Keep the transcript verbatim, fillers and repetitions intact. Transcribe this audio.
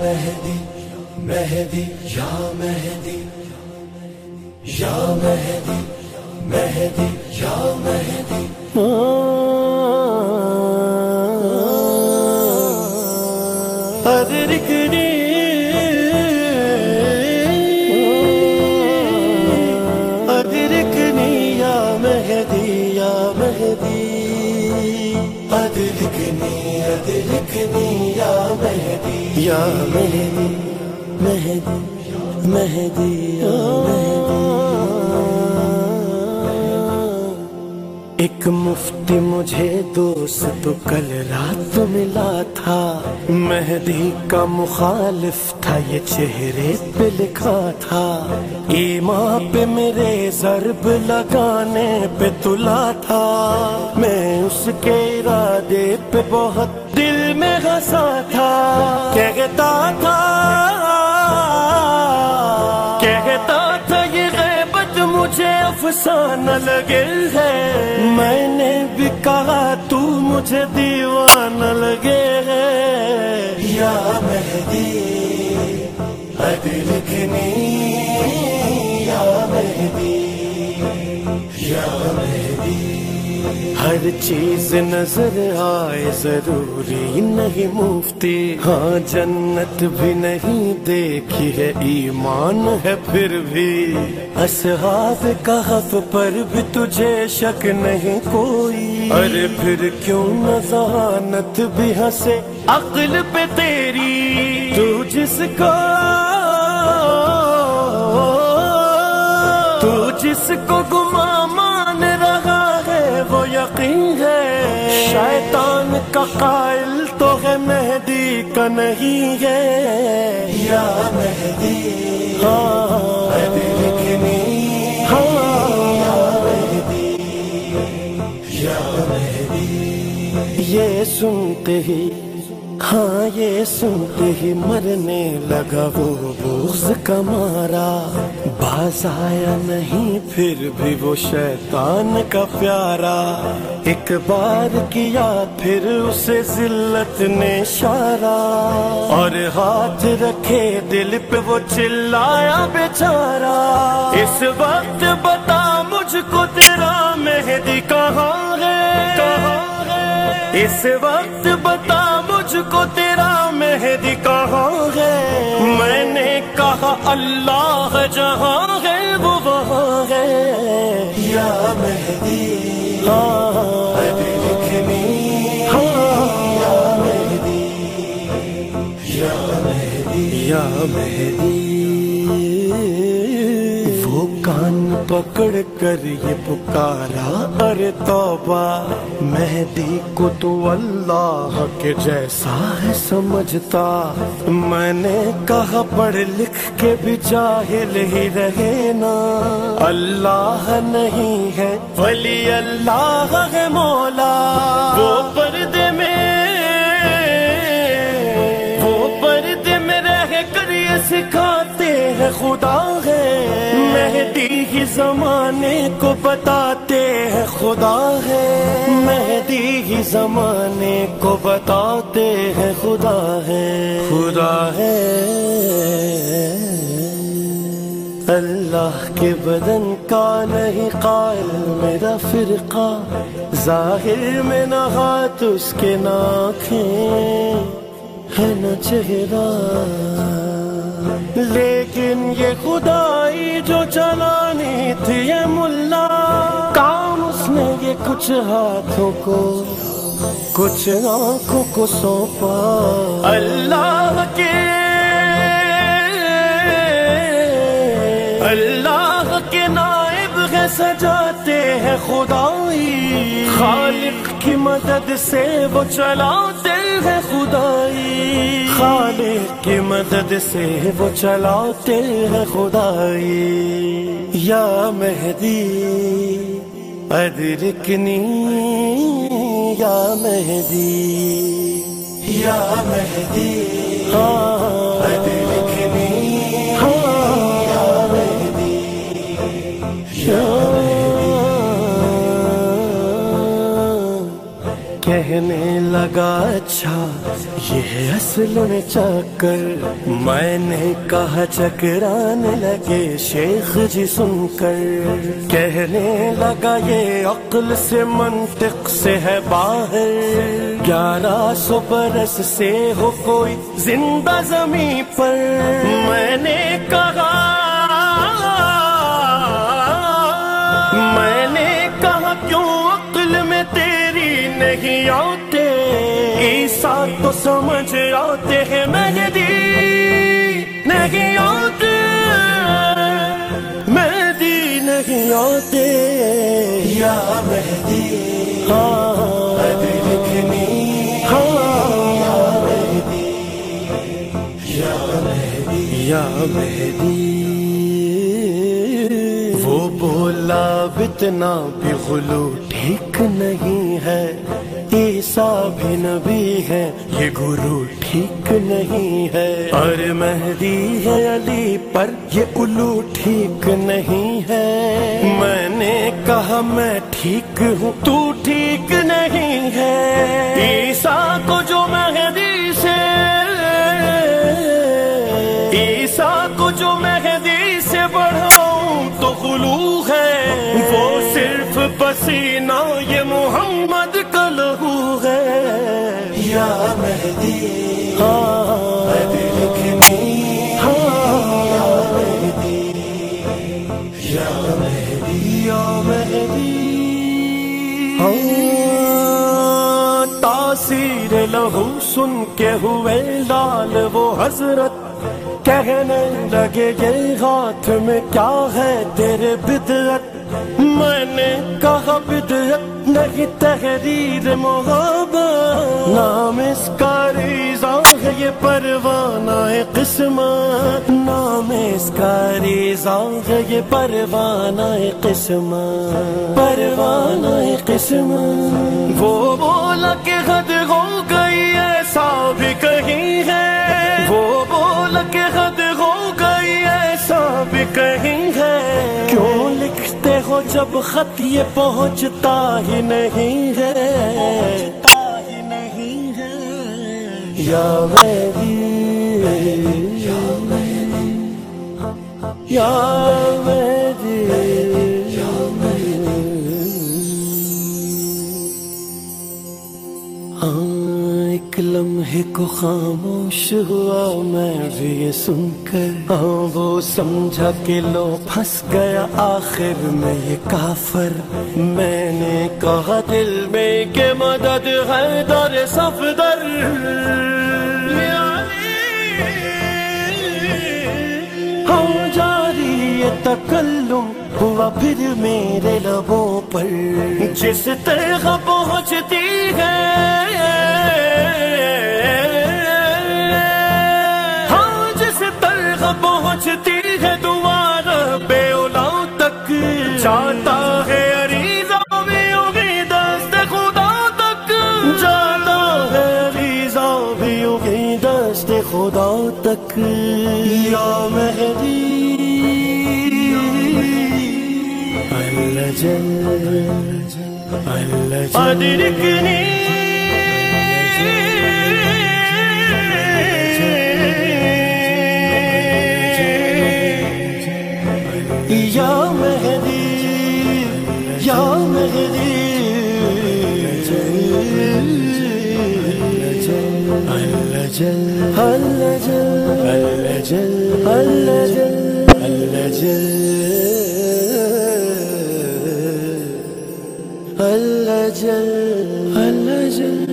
مہدی مہدی یا مہدی یا مہدی مہدی یا مہدی ادرکنی ادرکنی یا مہدی یا مہدی ادرکنی ادرکنی یا مہدی یا مہدی مہدی مہدی یا مہدی ایک مفتی مجھے دوست کل رات ملا تھا، مہدی کا مخالف تھا، یہ چہرے پہ لکھا تھا، ایمان پہ میرے ضرب لگانے پہ تلا تھا، میں اس کے ارادے پہ بہت دل میں ہنسا تھا، کہتا تھا کہتا تھا یہ غیبت مجھے افسانہ لگے ہے، میں نے بھی کہا تو مجھے دیوانہ لگے ہے، یا مہدی ادرکنی یا مہدی یا مہدی ہر چیز نظر آئے ضروری نہیں مفتی، ہاں جنت بھی نہیں دیکھی ہے ایمان ہے پھر بھی، اصحاب کہف پر بھی تجھے شک نہیں کوئی، ارے پھر کیوں نہ ذہانت بھی ہنسے عقل پہ تیری، تو جس کو تو جس کو گما مان رہا ہے وہ یقین ہے، شیطان کا قائل تو ہے مہدی کا نہیں ہے، یا مہدی ادرکنی یا مہدی یا مہدی یہ سنتے ہی ہاں یہ سنتے ہی مرنے لگا وہ بغض کا مارا، باز آیا نہیں پھر بھی وہ شیطان کا پیارا، ایک بار کیا پھر اسے ذلت نے اشارہ، اور ہاتھ رکھے دل پہ وہ چلایا بیچارہ، اس وقت بتا مجھ کو تیرا مہدی کہاں ہے، اس وقت بتا مجھ کو تیرا مہدی کہاں ہے، میں نے کہا اللہ جہاں ہے وہ وہاں ہے، یا مہدی ادرکنی یا مہدی یا مہدی یا مہدی وہ کان پکڑ کر یہ پکارا، ارے توبہ مہدی کو تو اللہ کے جیسا ہے سمجھتا، میں نے کہا پڑھ لکھ کے بھی جاہل ہی رہے نا، اللہ نہیں ہے ولی اللہ ہے مولا، وہ پردے میں وہ پردے میں رہ کر یہ سکھاتے ہیں خدا ہے، مہدی ہی زمانے کو بتاتے ہیں خدا ہے، مہدی ہی زمانے کو بتاتے ہیں خدا ہے، خدا ہے، اللہ کے بدن کا نہیں قائل میرا فرقہ، ظاہر میں نہ ہاتھ اس کے ناخن ہے نہ چہرہ، لیکن یہ خدائی جو چلانی تھی یہ ملا، کام اس نے یہ کچھ ہاتھوں کو کچھ آنکھوں کو سونپا، اللہ کے اللہ کے نائب ہے سجاتے ہیں خدائی، خالق کی مدد سے وہ چلاتے ہیں خدائی، خالق کی مدد سے وہ چلاتے ہیں خدائی، یا مہدی ادرکنی یا مہدی یا مہدی ادرکنی یا مہدی یا مہدی کہنے لگا اچھا یہ ہے اصل میں چکر، میں نے کہا چکرانے لگے شیخ جی سن کر، کہنے لگا یہ عقل سے منطق سے ہے باہر، گیارہ سو برس سے ہو کوئی زندہ زمین پر، میں نے کہا میں نے کہا کیوں عقل میں تیری نہیں آتے، عیسیٰ تو سمجھ آتے ہیں مہدی نہیں آتے، مہدی نہیں آتے، یا مہدی ہاں ابھی لکھنی ہاں یا مہدی یا مہدی۔ وہ بولا اتنا بھی غلو ٹھیک نہیں ہے، عیسیٰ بھی نبی ہے یہ گرو ٹھیک نہیں ہے، اور مہدی ہے علی پر یہ الو ٹھیک نہیں ہے، میں نے کہا میں ٹھیک ہوں تو ٹھیک نہیں ہے، عیسیٰ کو جو مہدی سے عیسیٰ کو جو مہدی سے بڑھاؤں تو غلو ہے، وہ صرف پسینہ یہ محمد کا لہو ہے، یا مہدی ہاں ابھی لکھنی ہاں یا مہدی یا مہدی یا مہدی۔ تاثیر لہو سن کے ہوئے لال وہ حضرت، کہنے لگے یہ ہاتھ میں کیا ہے تیرے بدعت، میں نے کہا بدعت نہیں تحریر محبت، نام اس کا ریزہ ہے یہ پروانہ قسمت، نام اس کا ریزہ ہے یہ پروانہ قسمت، پروانہ قسمت۔ وہ بولا کہ حد ہو گئی ایسا بھی کہیں ہے، وہ بولا کہ حد ہو گئی ایسا بھی کہیں ہے، کیوں لکھتے ہو جب خط یہ پہنچتا ہی نہیں ہے، پہنچتا ہی نہیں ہے، یا مہدی یا مہدی یا مہدی یا مہدی۔ ایک لمحے کو خاموش ہوا میں بھی یہ سن کر، ہاں وہ سمجھا کہ لو پھنس گیا آخر میں یہ کافر، میں نے کہا دل میں کہ مدد ہے در صفدر، ہاں جاری یہ تکلم ہوا پھر میرے لبوں پر، جس طرح پہنچتی ہے ہاں جس طرح پہنچتی ہے دوبارہ بے اولا تک، جاتا ہے عریضہ بھی ہوگی دست خدا تک، جاتا ہے عریضہ بھی ہوگی دست خدا تک، یا مہدی اللہ جل اللہ جل ادرکنی یا مہدی یا مہدی اللہ جل اللہ جل اللہ جل اللہ جل اللہ جل اللہ جل اللہ جل